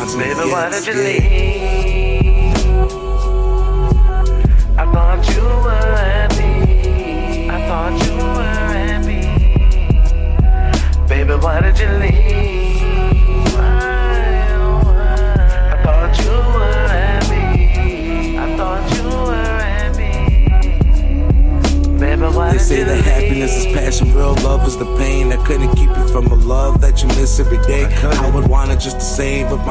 constantly Baby, why did you gets. leave? I thought you were happy. I thought you were happy. Baby, why did you leave? I thought you were happy. I thought you were happy. Baby, why They did say you that leave? happiness is passion, real love is the pain. I couldn't keep you from a love that you miss every day. I would want it just the same, but my